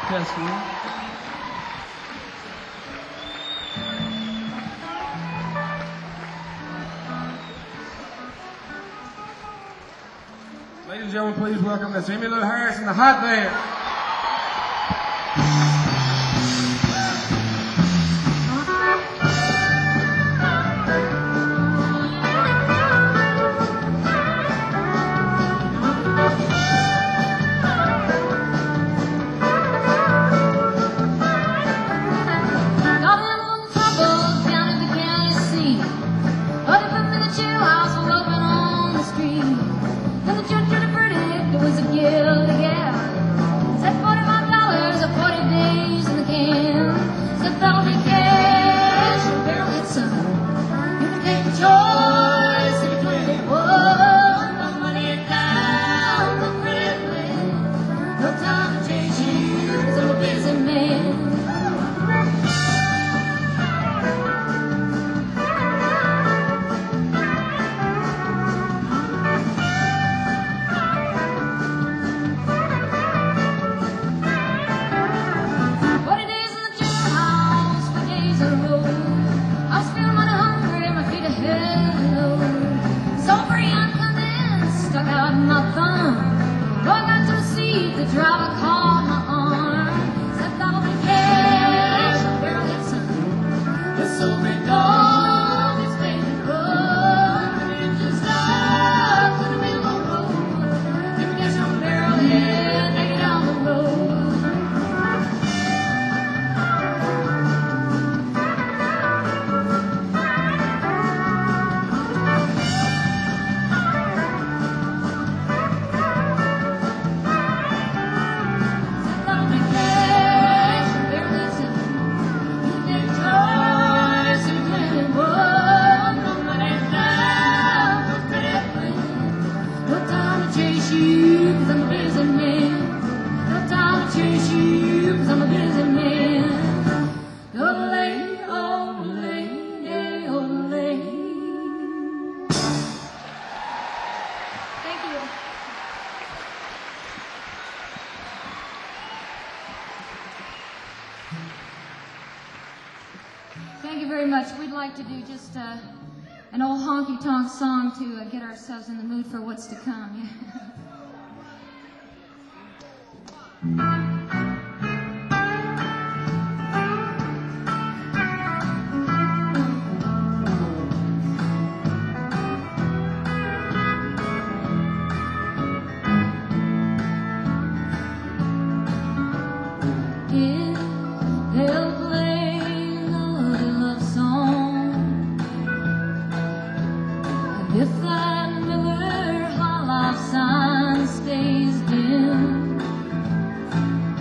Testing. Ladies and gentlemen, please welcome Miss Emmylou Harris and the Hot Band. Thank you very much. We'd like to do just an old honky-tonk song to get ourselves in the mood for what's to come. If that Miller High Life sign stays dim,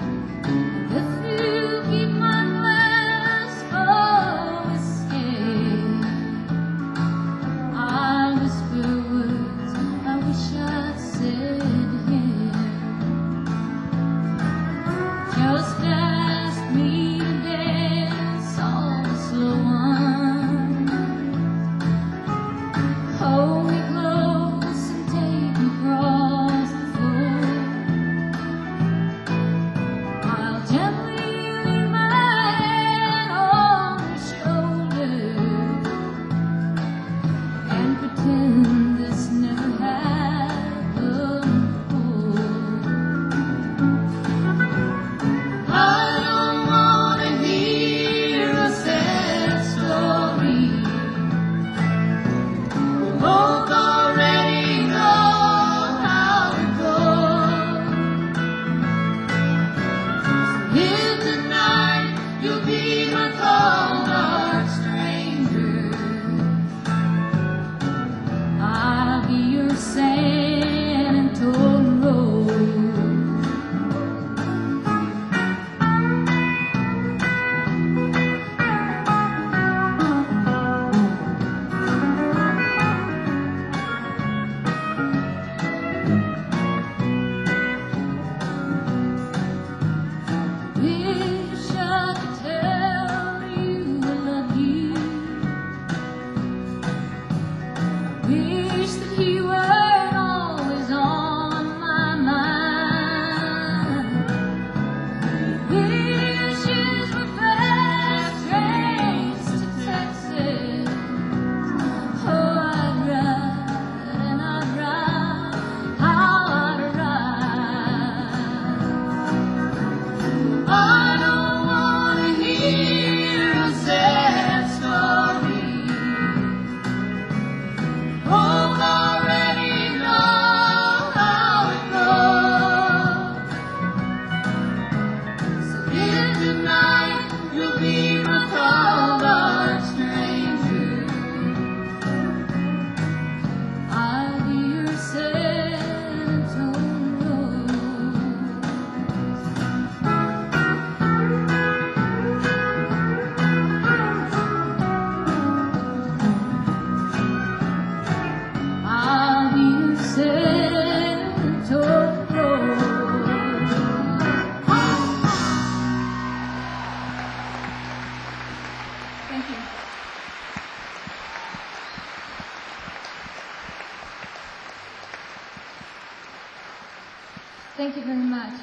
Thank you very much.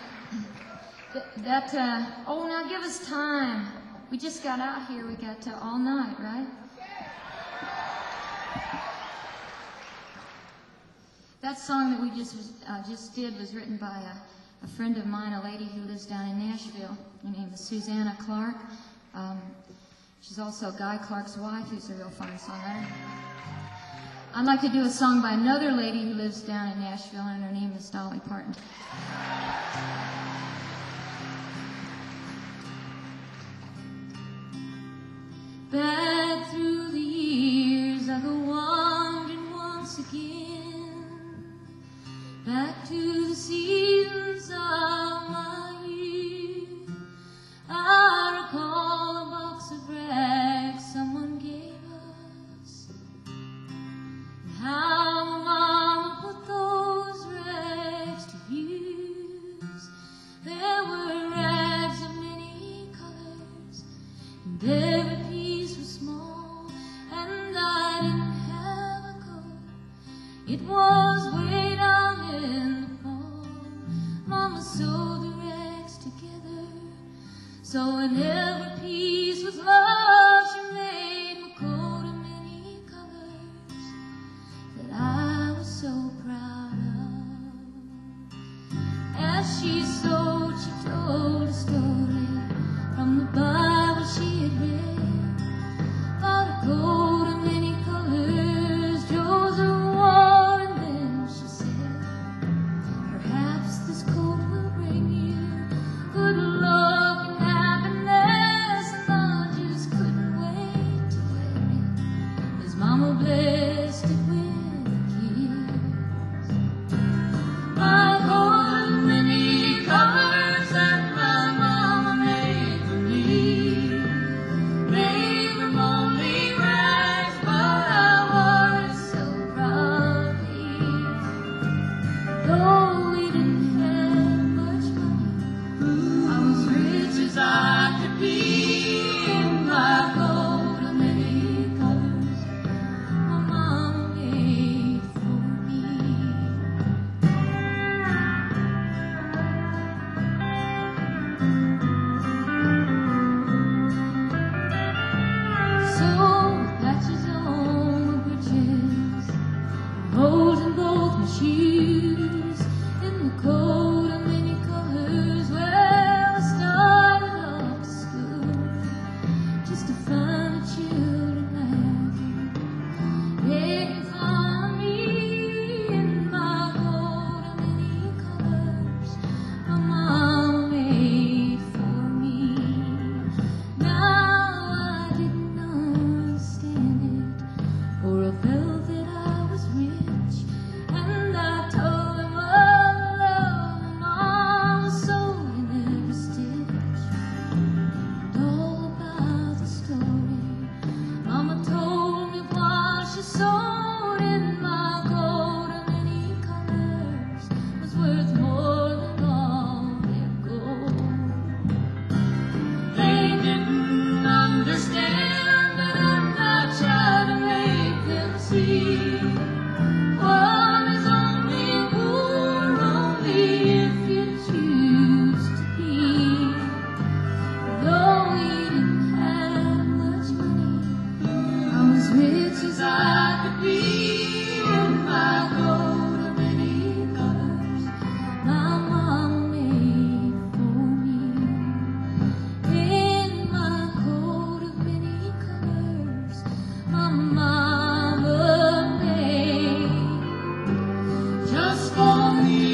Oh, now give us time. We just got out here. We got all night, right? That song that we just did was written by a friend of mine, a lady who lives down in Nashville. Her name is Susanna Clark. She's also Guy Clark's wife, who's a real fine songwriter. I'd like to do a song by another lady who lives down in Nashville, and her name is Dolly Parton. Back through the years, I go wandering once again, back to the seasons of my youth. I recall a box of rags someone gave us, and how my mama put those rags to use. There were rags of many colors, and every piece was small, and I didn't have a coat. It was way down in the fall. Mama sewed the rags together, so in every piece with love she made my coat of many colors that I was so proud of. As she sewed, she told a story from the Bible she had read about a coat of many colors Joseph wore, and then she said, perhaps this coat will bring you good luck and happiness, and I just couldn't wait to wear it as Mama blessed it with a kiss. My coat of many colors that my mama made for me, they were only rags, but I was so proud of these. Though we didn't have much money, I was rich as I could be in my coat of many colors my mama made for me. So patches on my breeches, holes in both my shoes, in the coat of many colors. Well, I started off to school just to find the children laughing, making fun of me in my coat of many colors my mama made for me. Now I didn't understand it, or I felt that I was rich, and I told them all the love my mama sewed in every stitch, and all about the story Mama told me while she sewed in my coat of many colors was worth more than all their gold. They didn't understand, but I tried to make them see. One is only wool, only if you choose to be. Though we didn't have much money, I was rich as I could be in my coat of many colors my mama made for me. In my coat of many colors my mama made just for me.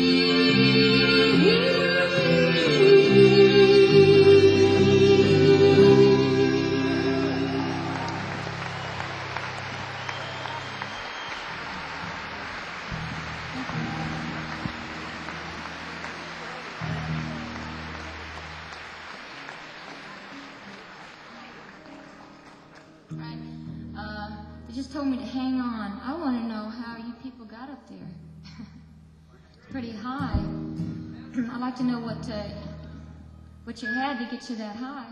Right. They just told me to hang on. I want to know how you people got up there. It's pretty high. I'd like to know what you had to get you that high.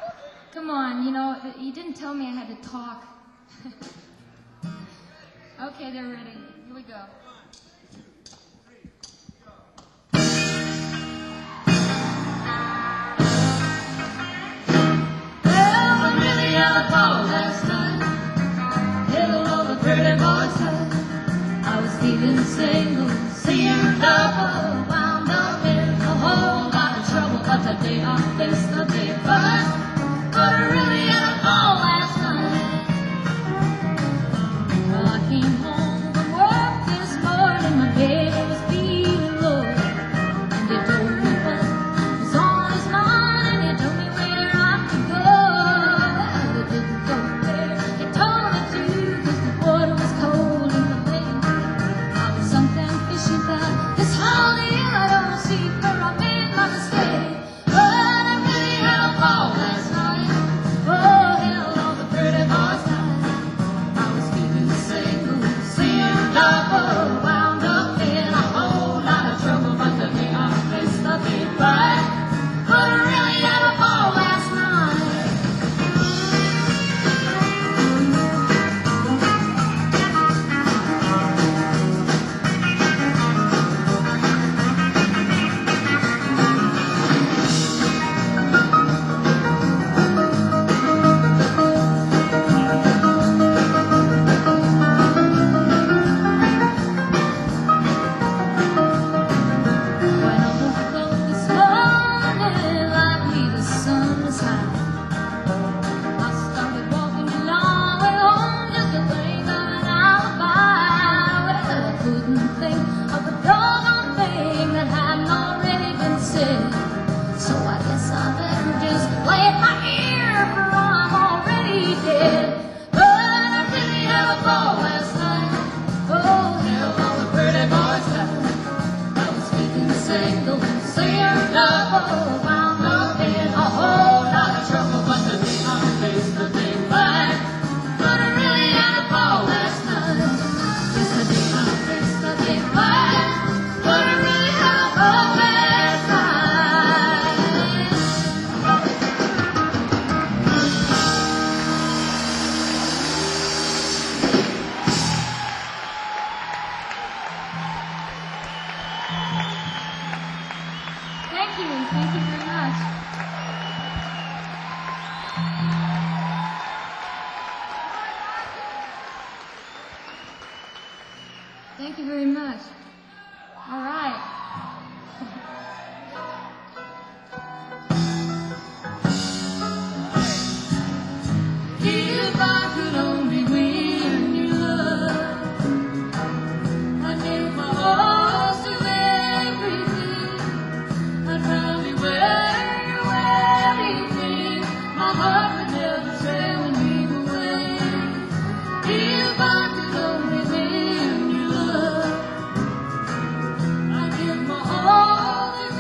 Come on, you didn't tell me I had to talk. Okay. Okay, they're ready. Here we go. Well, I really had a ball last night. Little all the pretty boys said I was feeling single, seeing double, wound up in a whole lot of trouble. But today I faced the big fight. But I really had a ball last night. Well, I came home from work this morning, my baby was feeling low, and he told me what was on his mind, and he told me where I could go. Well, he didn't go there, he told me to, 'cause the water was cold in the lake. I was something fishy about this honey, I don't see where I made my mistake. But I really had a ball last night. Oh, hell, all the pretty boys died. I was feeling single, seeing double, wound up in a whole lot of trouble. But the day I faced the big fight, but I really had a ball last night. When I woke up this morning, likely the sun was high. I started walking along way home just to think of an alibi. Well, I couldn't think of a doggone thing that hadn't already been said. So I guess I better just play it by ear, for I'm already dead. But I really had a ball last night. Oh, hell, all the pretty boys died. I was feeling single, seeing double, wound up in a whole lot of trouble. But the day I faced the big fight, but I really had a ball last night. Yes, the day I faced the big fight, but I really had a ball last night. Thank you very much. Thank you very much. All right. If I could only win your love, I'd give my all to everything. I'd probably wear your wedding ring. My heart would never fail me away. If I could only win your love, I'd give my all.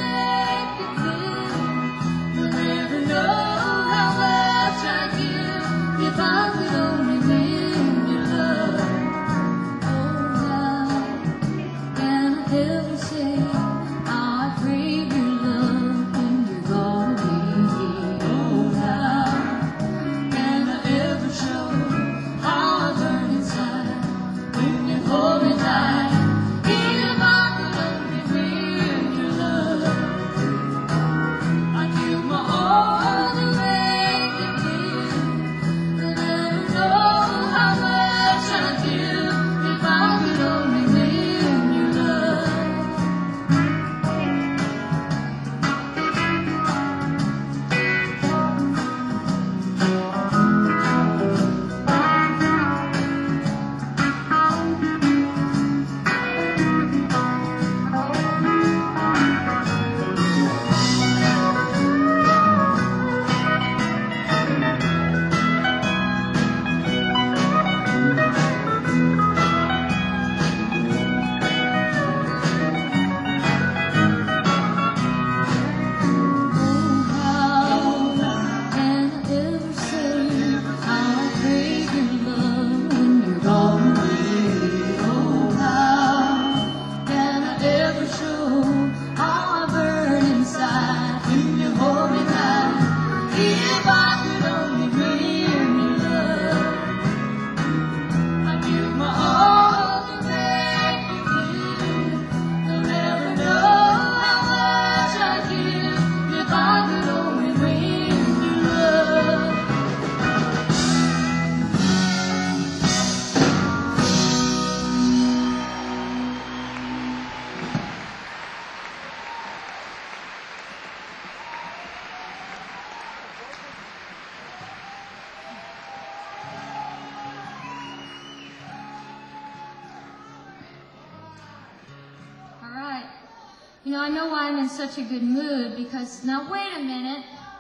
You know, I know why I'm in such a good mood, because, now wait a minute.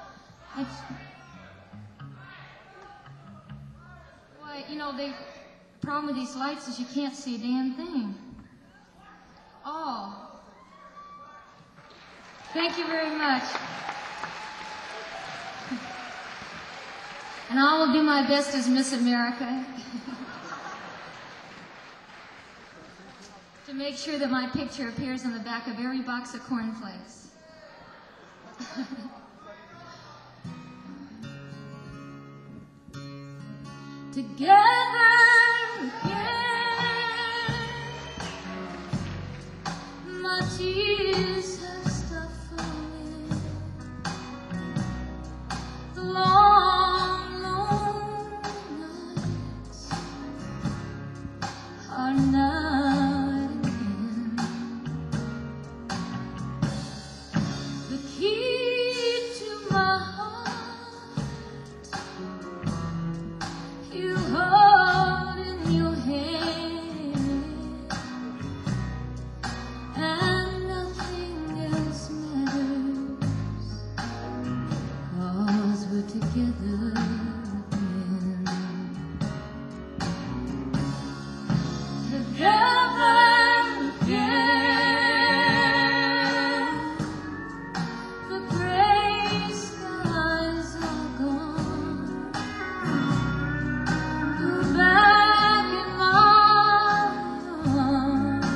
Why, you know, the problem with these lights is you can't see a damn thing. Oh. Thank you very much. And I will do my best as Miss America to make sure that my picture appears on the back of every box of cornflakes. Together again, my tears have stopped falling. The long, long nights are not again. The key to my heart you hold in your hand, and nothing else matters, 'cause we're together again. Together again, the gray skies are gone. You're back in my arms,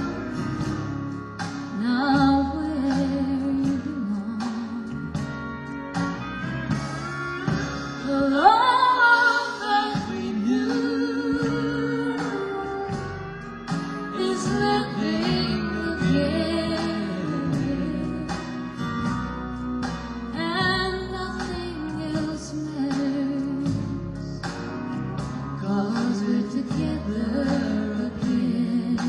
now where you belong. The love that we knew is living again, and nothing else matters, 'cause we're together again.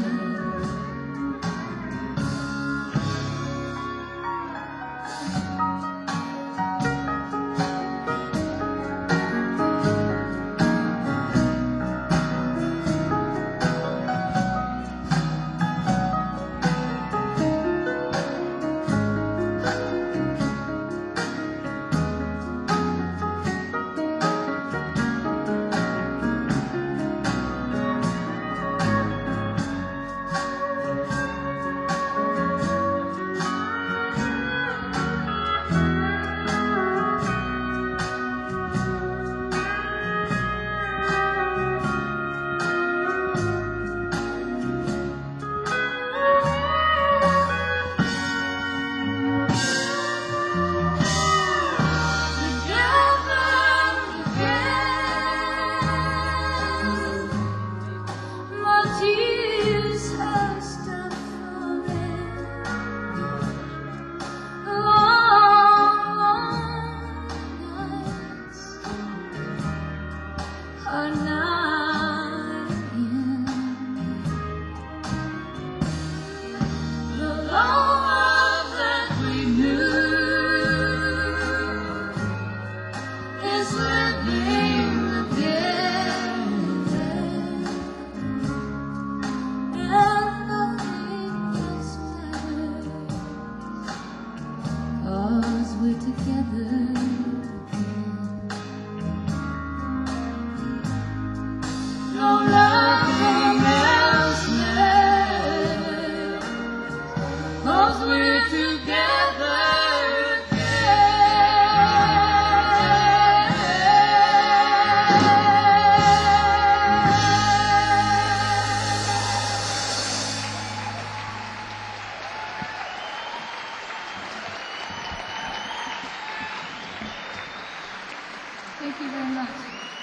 Thank you very much.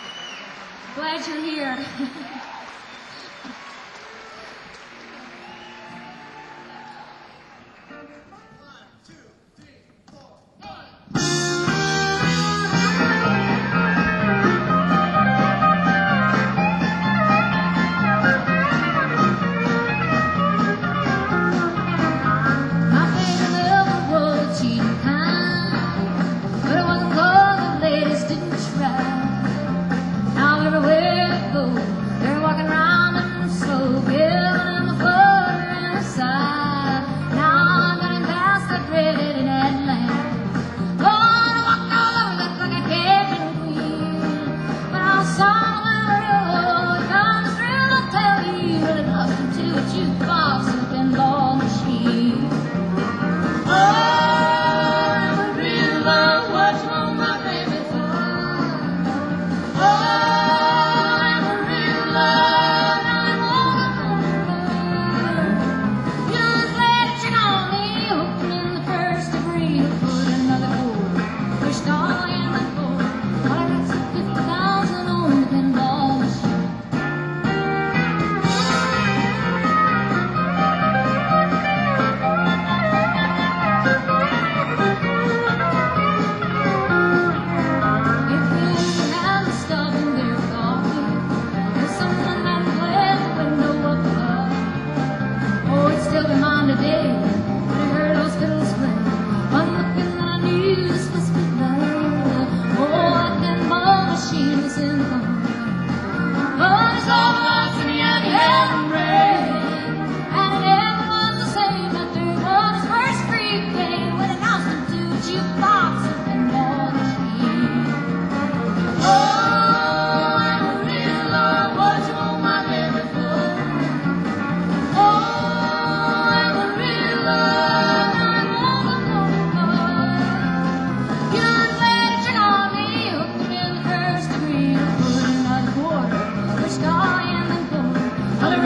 Glad you're here.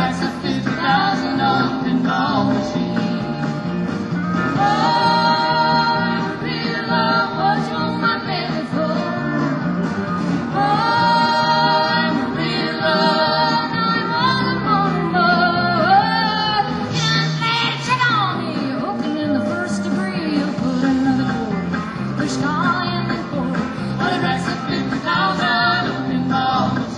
that's a $50,000 pinball machine. Oh, I really love what you want my baby for. Oh, I really love knowing more and more and more. Young lady, check on me. Hooking in the first degree. You'll put another chord. Push all in the chord. Oh, that's a $50,000 pinball machine.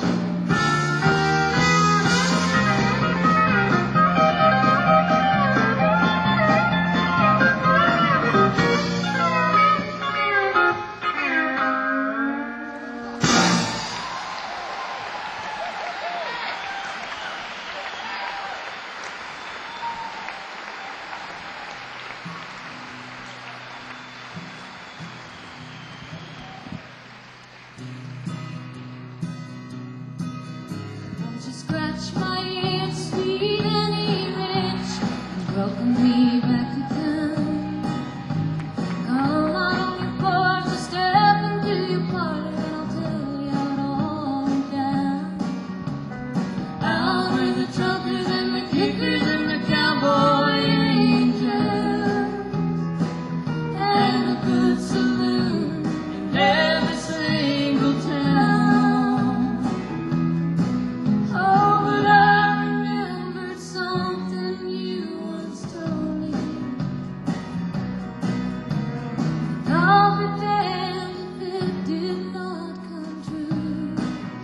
Won't you scratch my itch, sweet and rich, and welcome me back to town? Come out on your porch and step into your parlor, and I'll tell you how it all went down. Out where the truckers and the kickers and the cowboy angels, and a good saloon in every single town. Oh, but I remembered something you once told me. God be damned if it did not come true.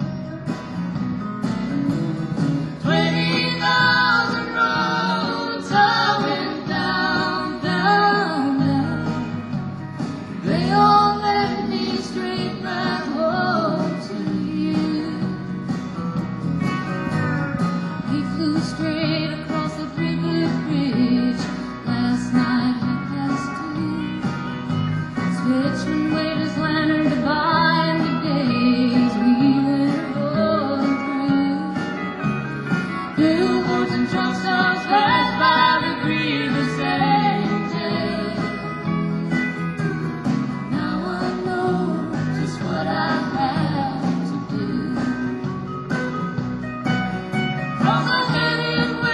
20,000 roads I went down, down, down. They all led me straight back home to you. He flew straight across the Brooklyn Bridge. Last night he passed two. Switchman waved his lantern goodbye in the days we were going through. Billboards and truck stops passed by the grievous angel. Now I know just what I have to do. 'Cause I headed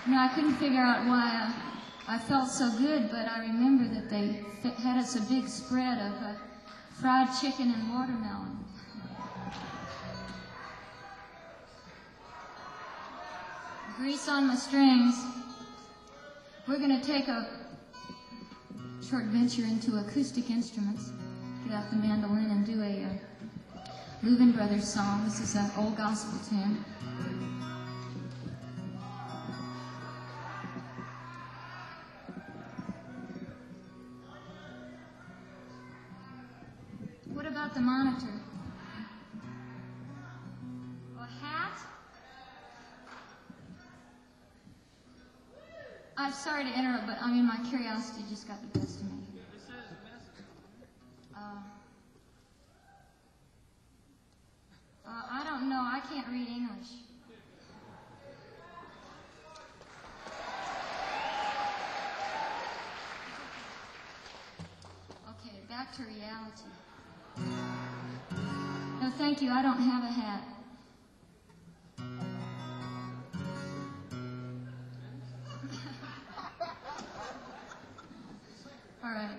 I couldn't figure out why I felt so good, but I remember that they had us a big spread of fried chicken and watermelon. Grease on my strings. We're going to take a short venture into acoustic instruments, get out the mandolin and do a Louvin Brothers song. This is an old gospel tune. What about the monitor? A hat? I'm sorry to interrupt, but my curiosity just got the best of me. I don't know. I can't read English. Okay, back to reality. No, thank you. I don't have a hat. All right.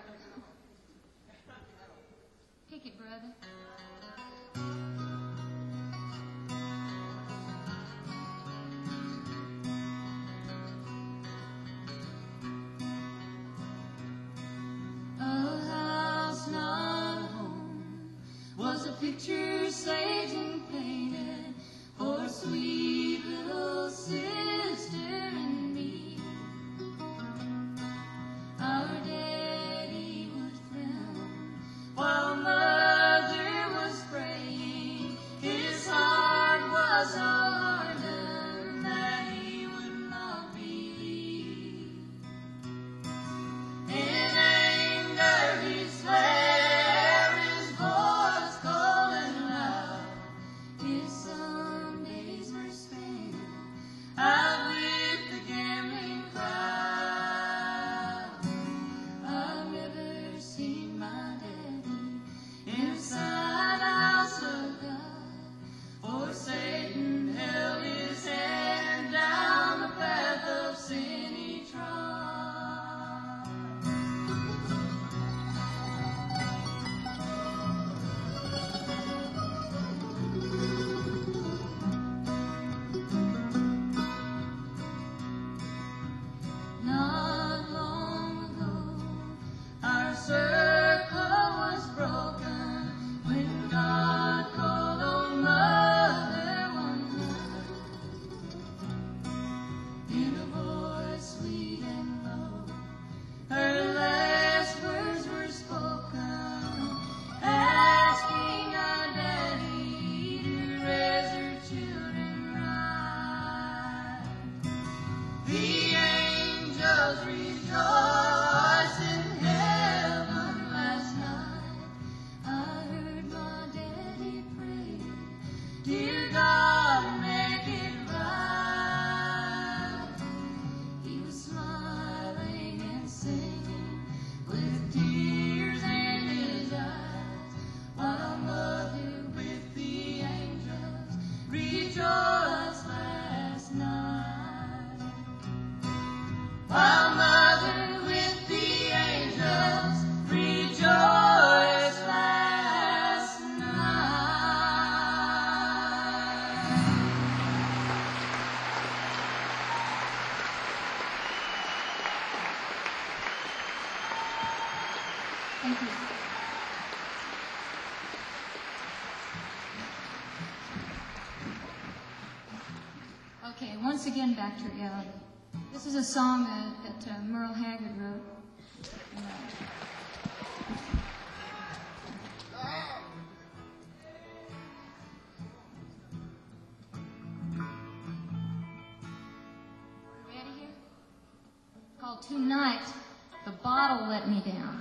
Pick it, brother. Picture Satan painted for sweet little sister and me. Our daddy would frown while mother was praying. His heart was hardened that he would not believe. In anger he swore. Thank you. Okay, once again, back to reality. This is a song that Merle Haggard wrote. Ready here? Called Tonight, The Bottle Let Me Down.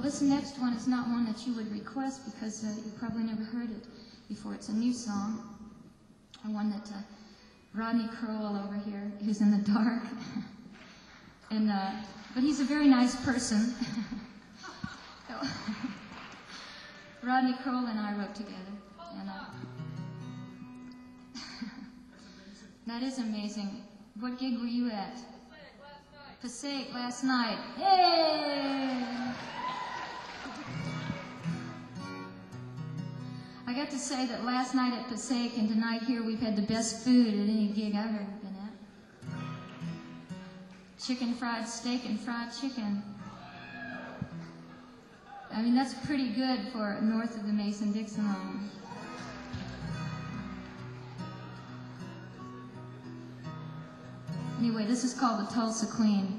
this next one is not one that you would request because you probably never heard it before. It's a new song, and one that Rodney Crowell over here, who's in the dark, and but he's a very nice person. So, Rodney Crowell and I wrote together, and that is amazing. What gig were you at? Passaic last night. Hey! I got to say that last night at Passaic and tonight here we've had the best food at any gig I've ever been at. Chicken fried steak and fried chicken. I mean, that's pretty good for north of the Mason-Dixon line. Anyway, this is called the Tulsa Queen.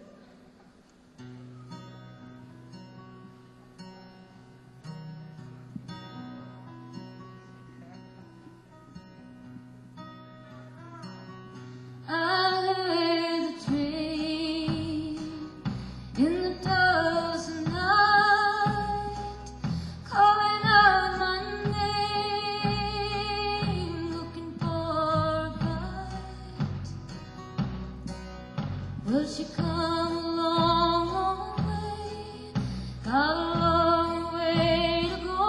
Well, she come a long, long way, got a long way to go.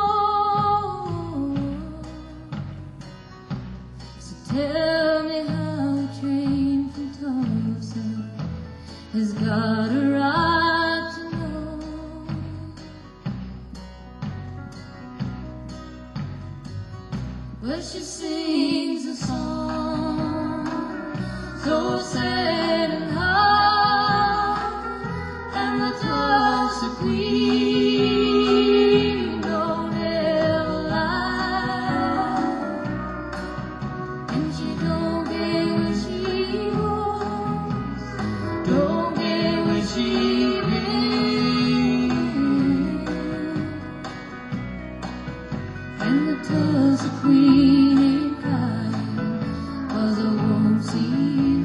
So tell me how a train from Tulsa has got a right to know. Well, she sings a song so sad and hard, and the Tulsa Queen don't ever lie, and she don't care where she goes, don't care where she been, and the Tulsa Queen ain't crying 'cause I won't see you.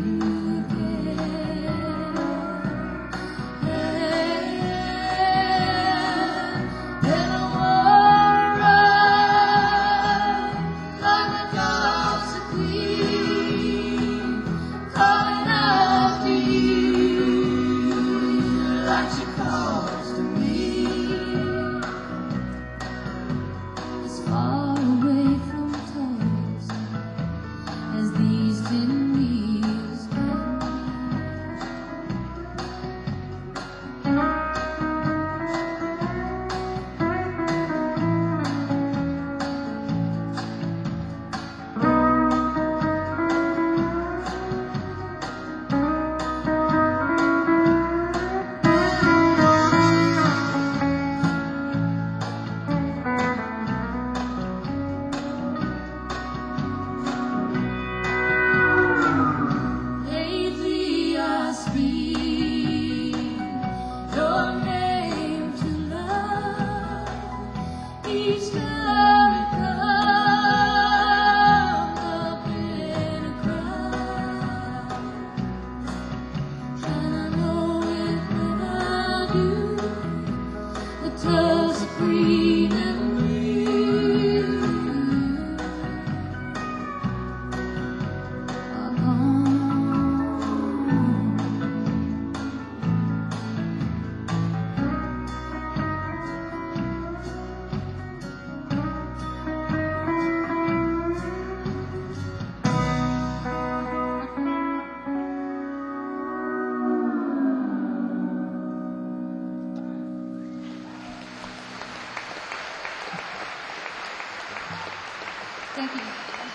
Thank you.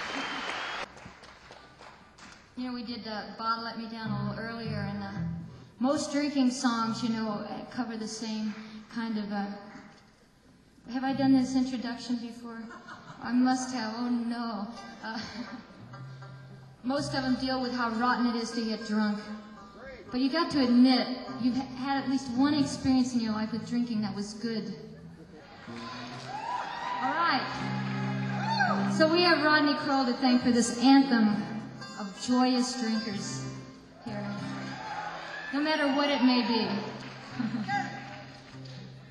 You know, we did Bob Let Me Down a little earlier, and most drinking songs, you know, cover the same kind of... have I done this introduction before? I must have. Oh, no. Most of them deal with how rotten it is to get drunk. But you got to admit, you've had at least one experience in your life with drinking that was good. All right. So we have Rodney Crowell to thank for this anthem of joyous drinkers here, no matter what it may be.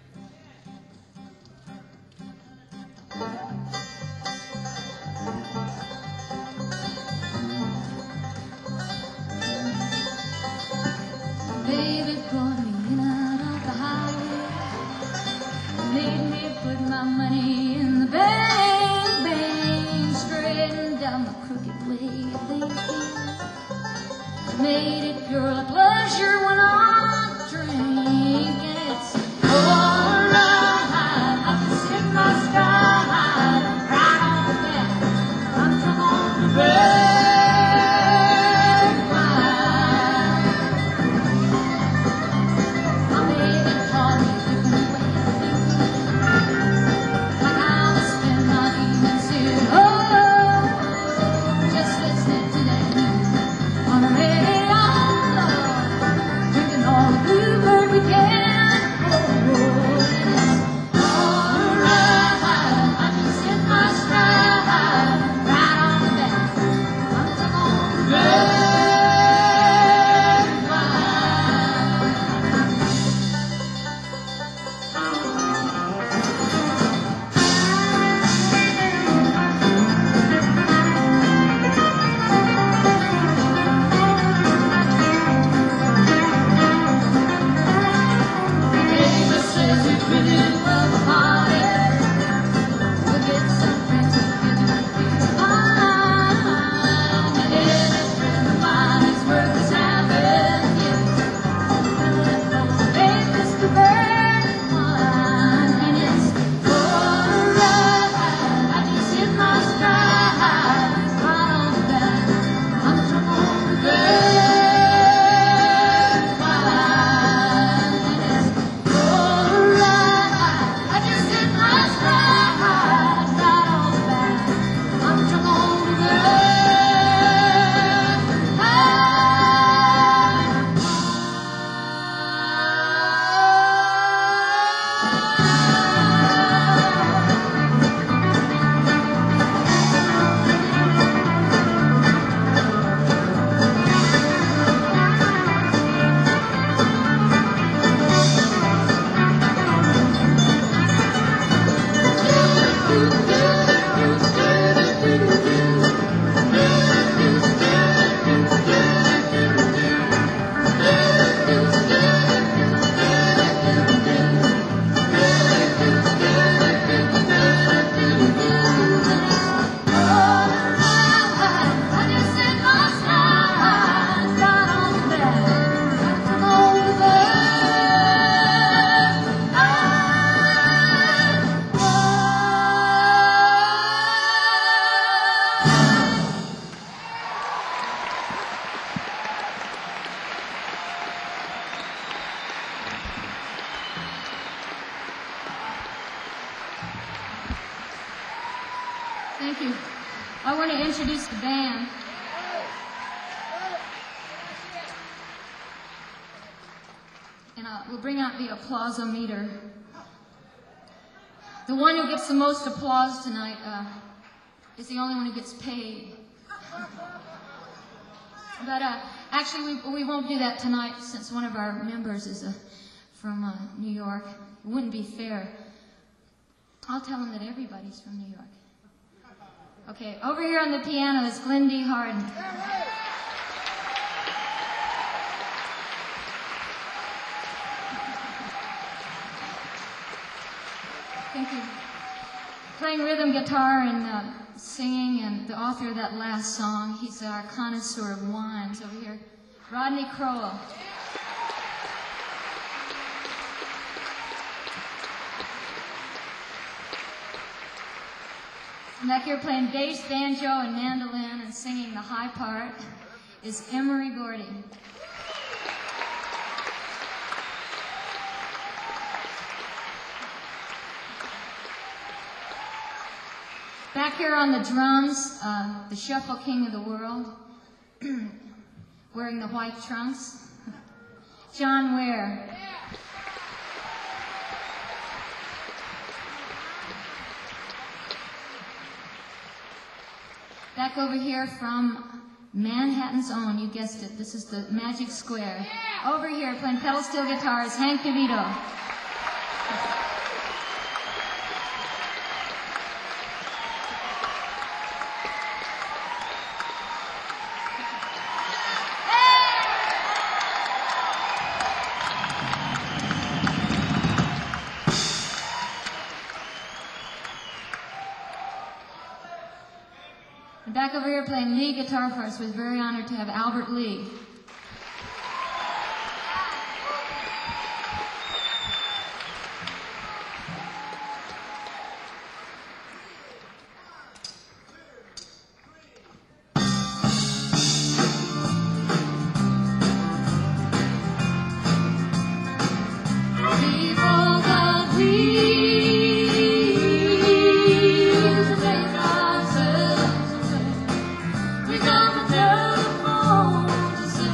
Thank you. I want to introduce the band. And we'll bring out the applause-o-meter. The one who gets the most applause tonight is the only one who gets paid. But actually, we won't do that tonight since one of our members is from New York. It wouldn't be fair. I'll tell him that everybody's from New York. Okay, over here on the piano is Glenn D. Harden. Thank you. Playing rhythm guitar and singing, and the author of that last song. He's our connoisseur of wines over here, Rodney Crowell. And back here playing bass, banjo, and mandolin, and singing the high part is Emery Gordy. Back here on the drums, the shuffle king of the world, wearing the white trunks, John Ware. Back over here from Manhattan's own, you guessed it, this is the Magic Square. Over here playing pedal steel guitars, Hank DeVito. And back over here playing lead guitar for us, was very honored to have Albert Lee. We got the telephone to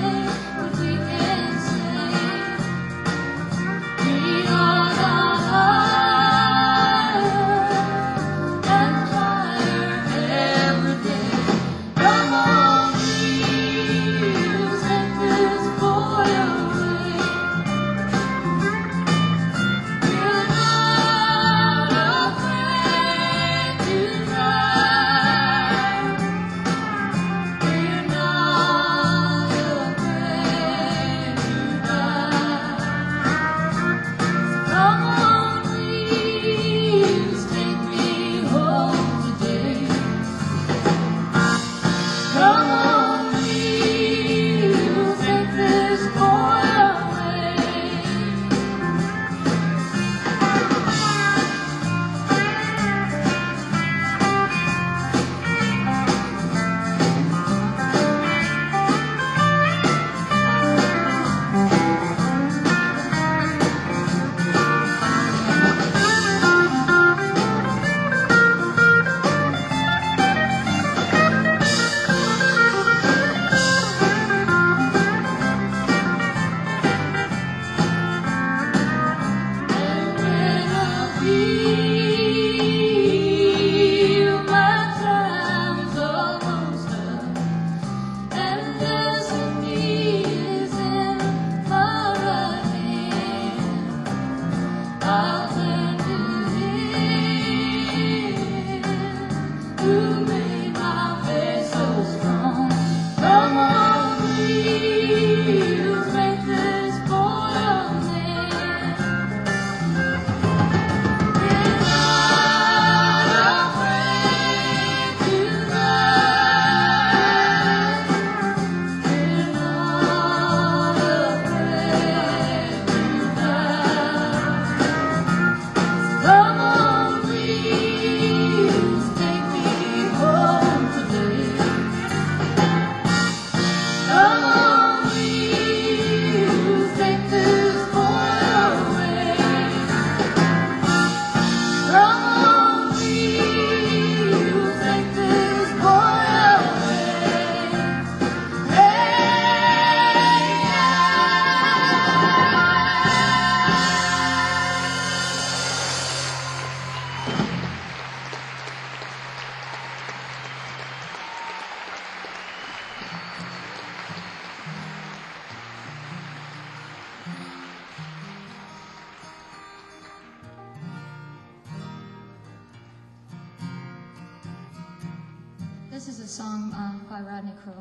song by Rodney Crowell.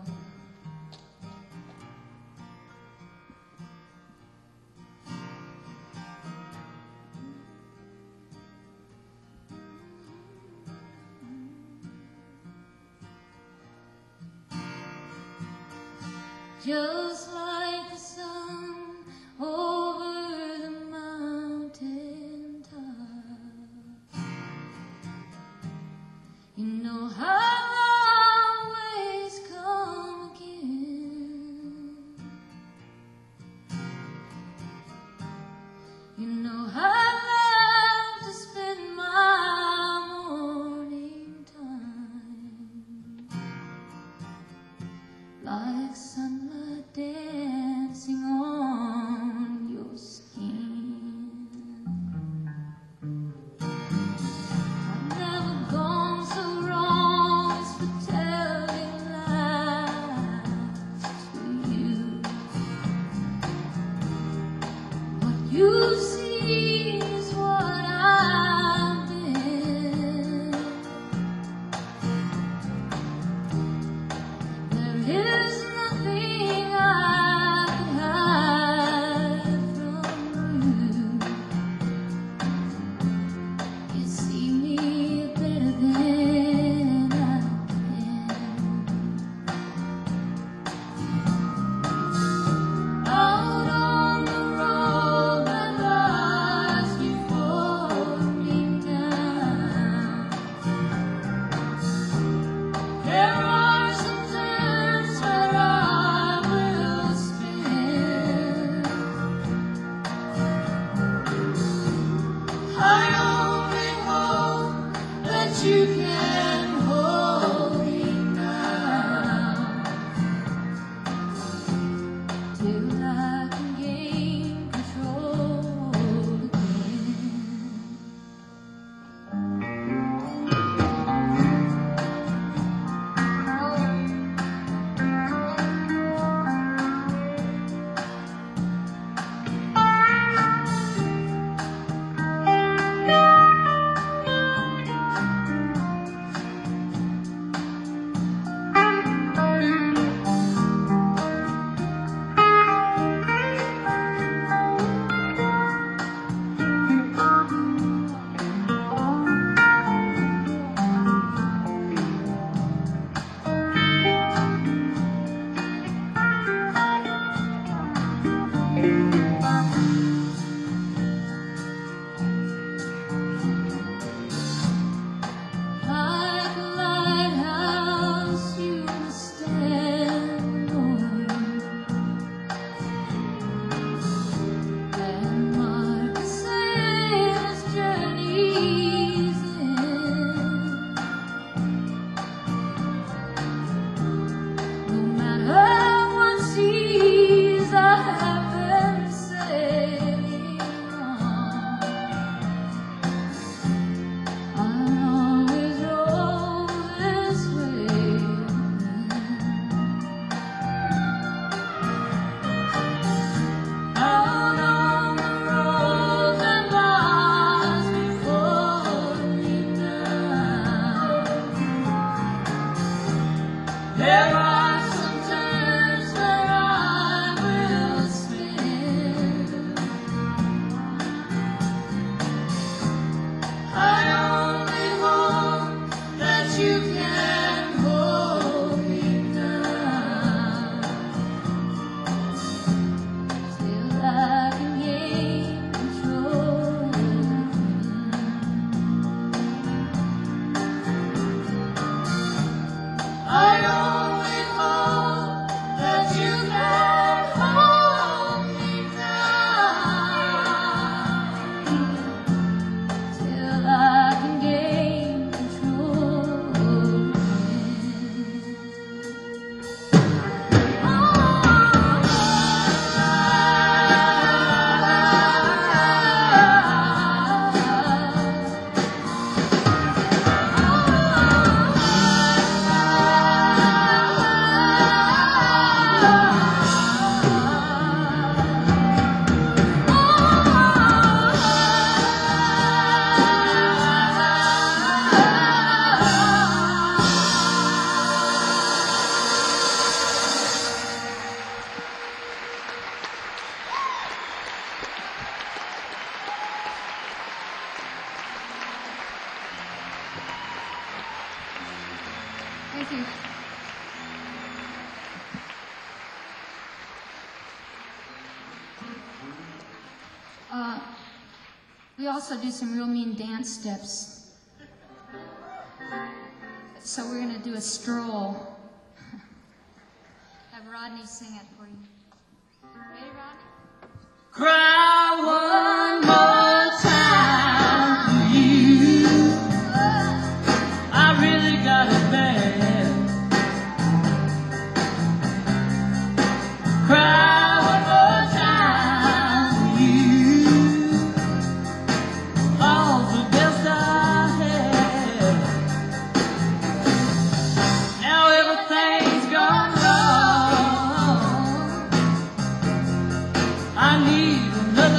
Just like the sun over the mountain top, you know how always come again. You know how I love to spend my morning time like sunlight dancing on your skin. I've never gone so wrong as for telling lies to you. What you see is what I've been. There is nothing I can hide from you. You see me better than I can. Out on the road, my love. you. We also do some real mean dance steps. So we're going to do a stroll. Have Rodney sing it for you. Ready, Rodney? Cry one more time for you. I really got it bad. Cry one more time for you. All the best I had. Now everything's gone wrong. I need another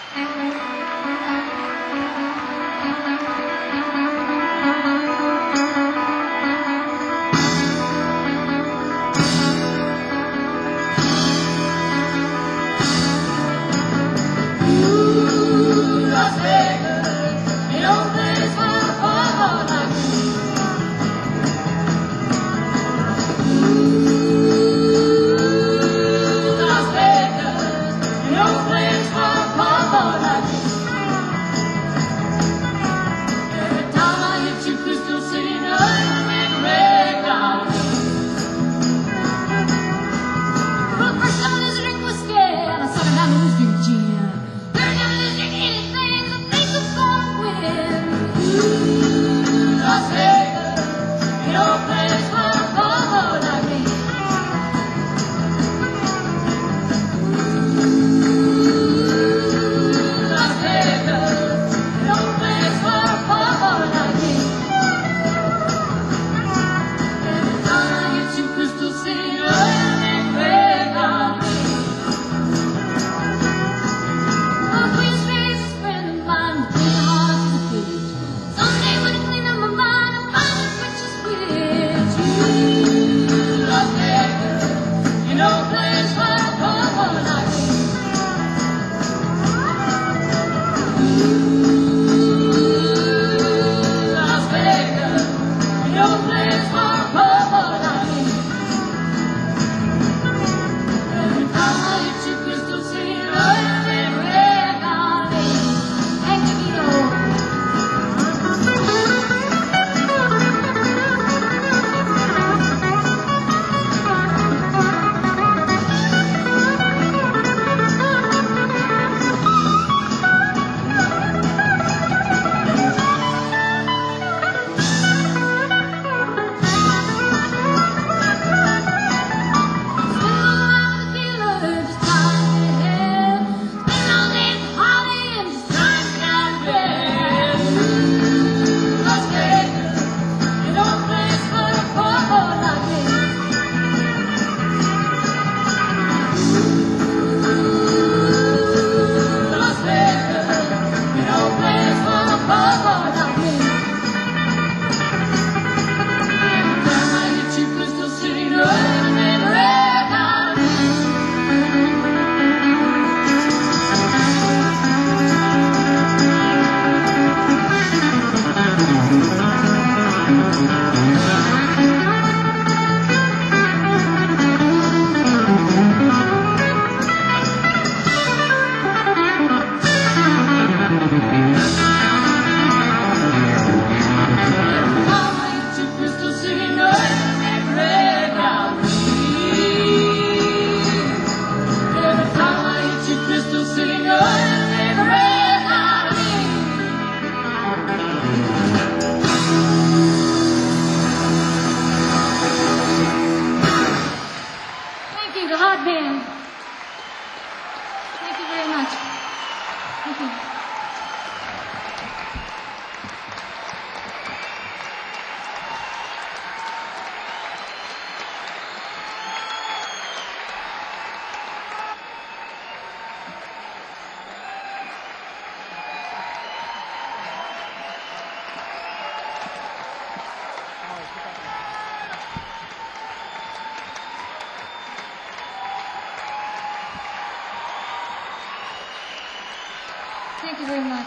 Thank you very much.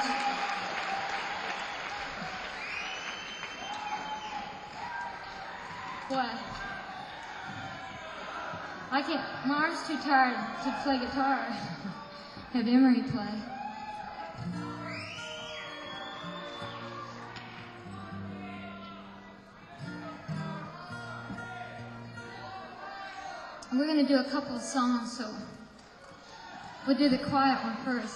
What? I can't. My arm's too tired to play guitar. Have Emery play. We're going to do a couple of songs, so we'll do the quiet one first.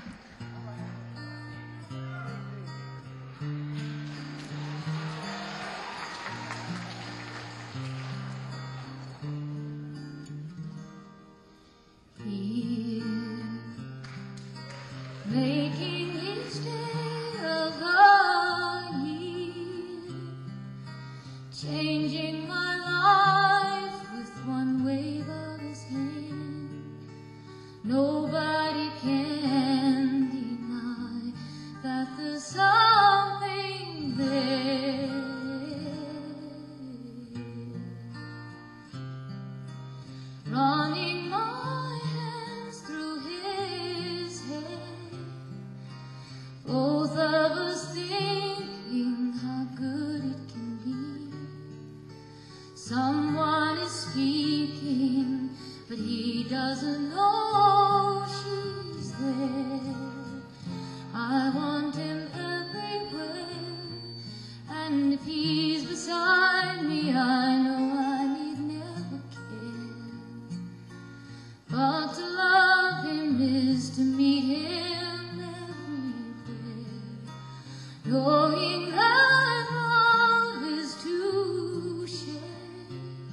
Making each day of the year, changing my life with one wave of his hand. Nobody can doesn't know she's there. I want him everywhere, and if he's beside me, I know I need never care. But to love him is to meet him everywhere, knowing that love is to share,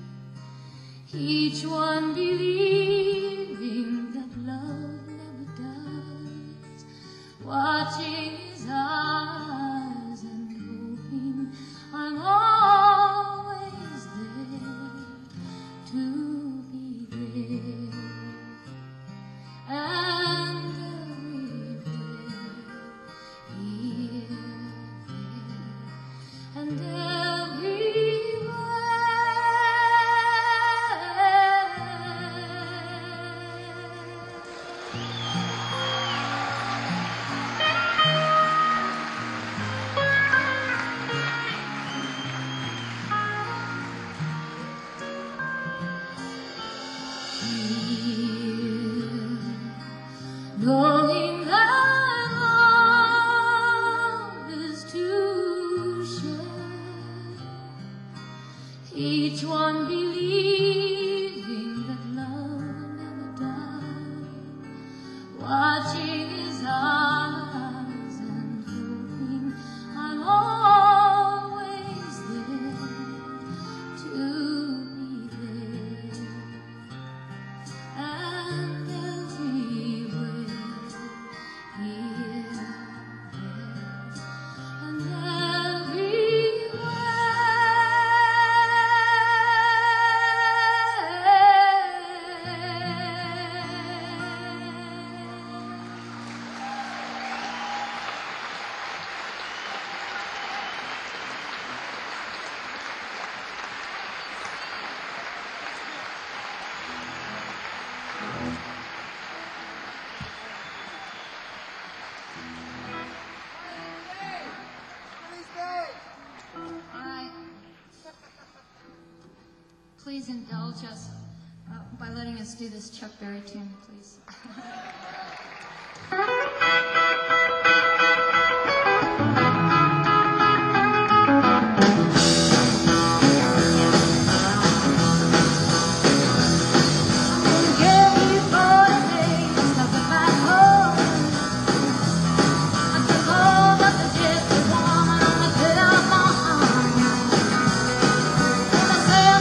each one believing that love never dies, watching his eyes and hoping I'm always there to be there. And everywhere, here, there, and knowing that love is to share, each one believing that love never dies, watching his eyes and hoping I'm always there to be there. And everywhere, here, there, and please indulge us by letting us do this Chuck Berry tune, please.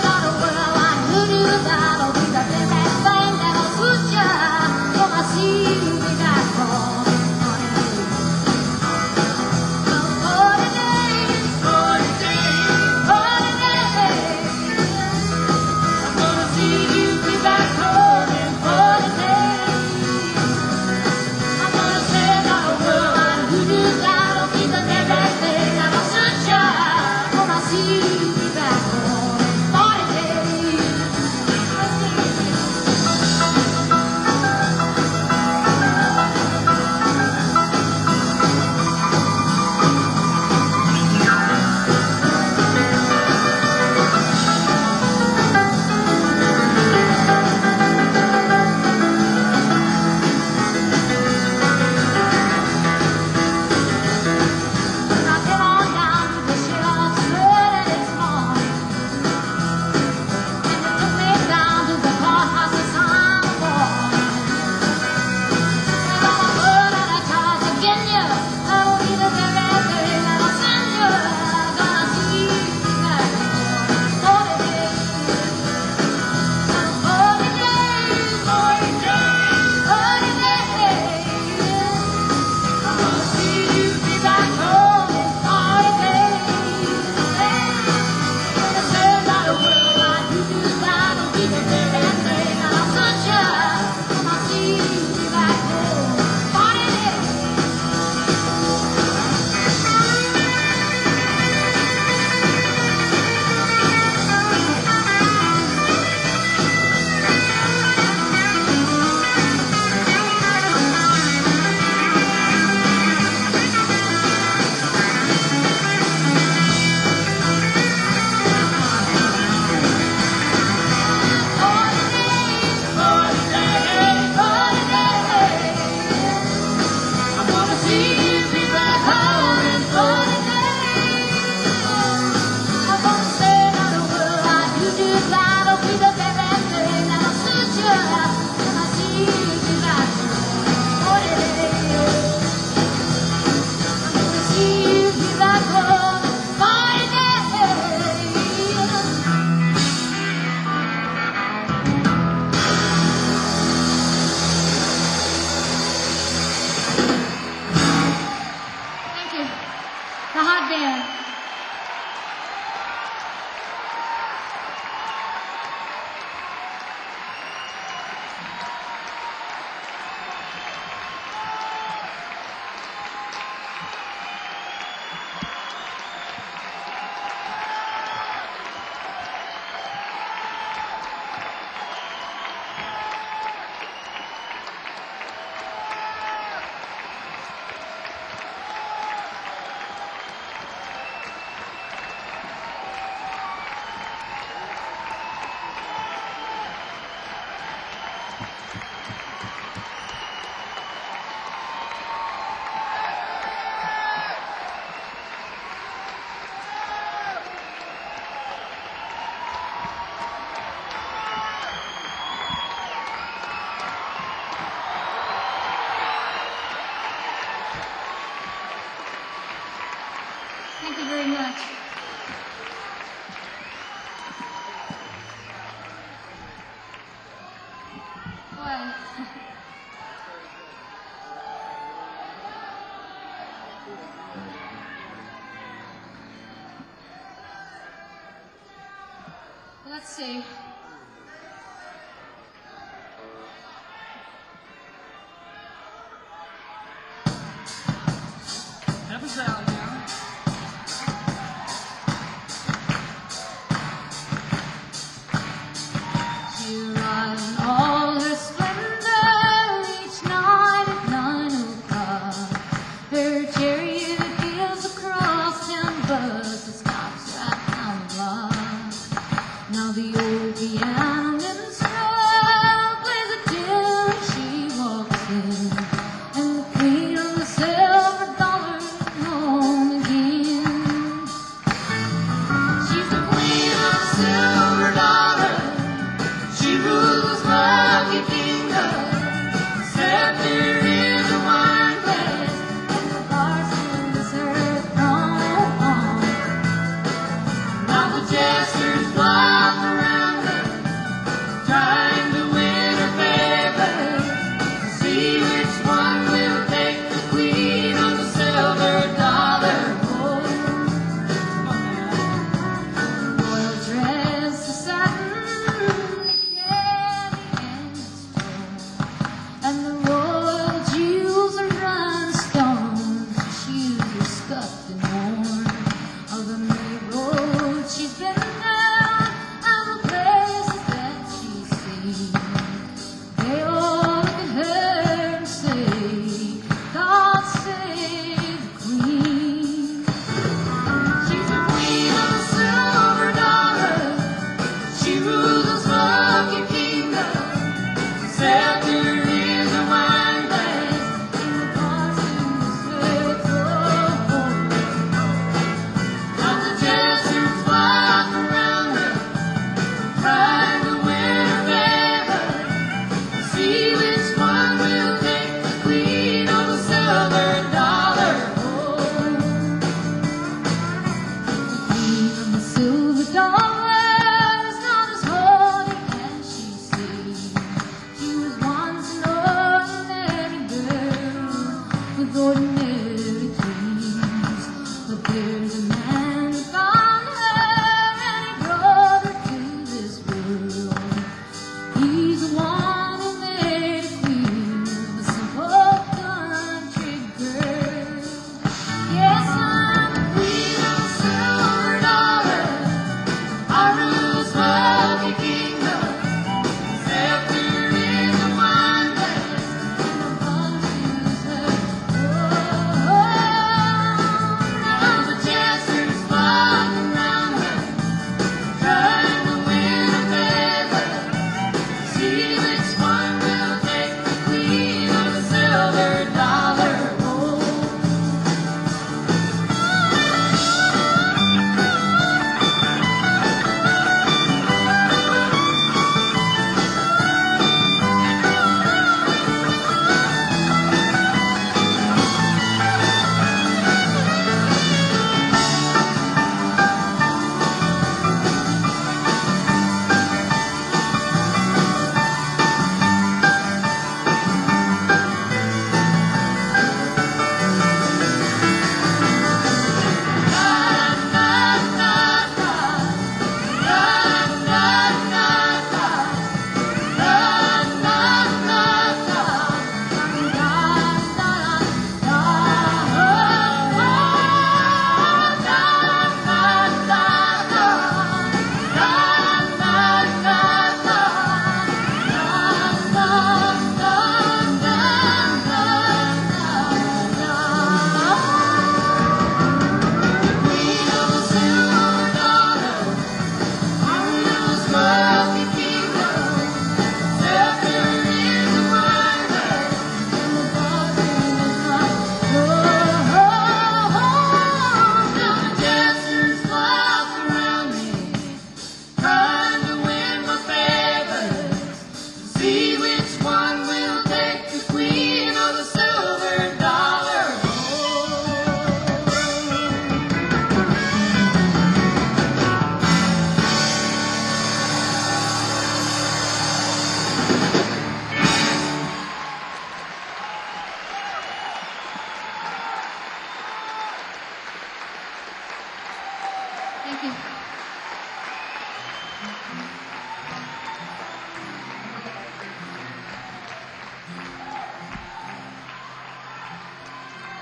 See see. Help us out now. She rides in all her splendor each night at 9 o'clock. Her chariot gives across town bus that stops right down the block. Now the old piano minstrel plays a tune when she walks in, and the queen of the silver dollar is home again. She's the queen of the silver dollar. She rules this lucky kingdom. The scepter is a wine glass, and the parson is her throne. Now the jesters flock around her, trying to win her favor. See which one will take the queen of the silver dollar home. Royal dress of satin, heavy and strong, and the royal jewels are rhinestones. Her shoes are scuffed and worn. Of the many roads she's been down, and the places that she's seen, they all look at her and say, God save the queen. She's the queen of the silver dollar. She rules this lucky kingdom. The scepter is a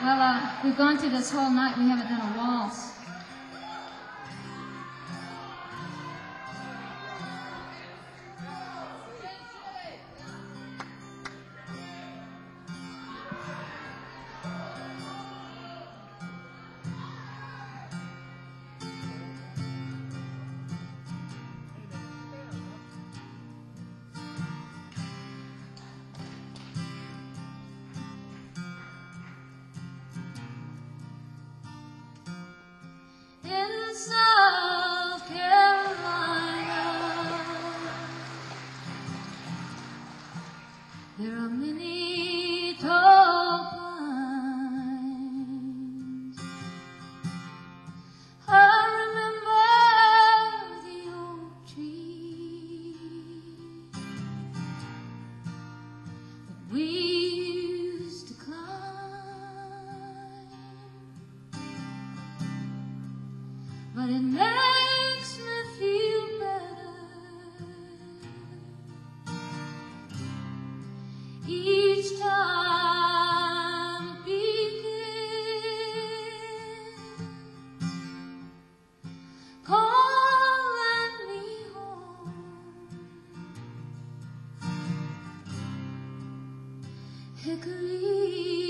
Well, we've gone through this whole night. We haven't done a waltz. In South Carolina, there are many tall pines. I remember the old tree that we used to climb. But it makes me feel better each time it begins, calling me home. Hickory